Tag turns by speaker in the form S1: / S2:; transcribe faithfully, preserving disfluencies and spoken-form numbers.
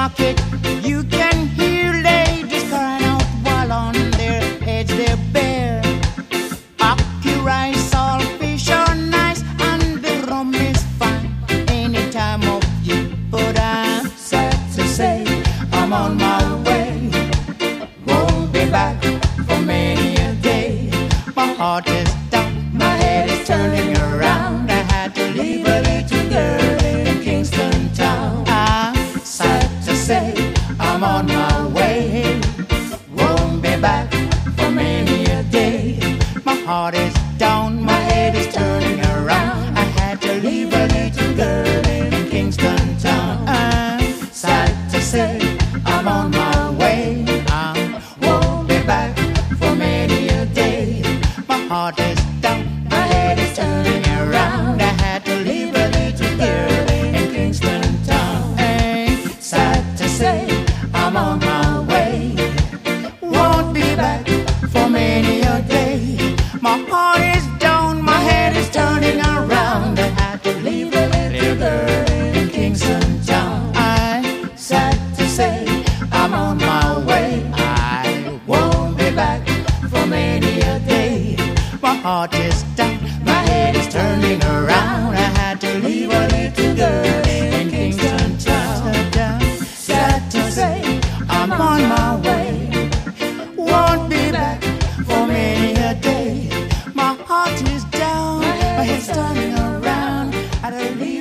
S1: market, you can hear ladies crying out while on their heads they're bare. Ackee rice, all fish are nice, and the rum is fine any time of year. But I'm sad to say I'm on my way, won't be back for many a day. My heart is down, my head is turning around. I had to leave a little girl in Kingston town. I'm sad to say I'm on my way, won't be back for many a day. My heart is down, my head is turning around. I had to leave a little girl in Kingston town. I'm sad to say I'm on my way, I won't be back for many a day. My heart is down, my head is turning around. I had to leave a little girl in Kingston town. I'm sad to say I'm on my way, won't be back for many a day. My heart is down, my head is turning around. I had to leave a little girl in Kingston town. I'm sad to say I'm on my way, I won't be back for many a day. My heart is down, my head is turning around. I had to leave a little girl in Kingston town. Sad to say I'm on my way, won't be back for many a day. My heart is down, my head's turning around. I had to leave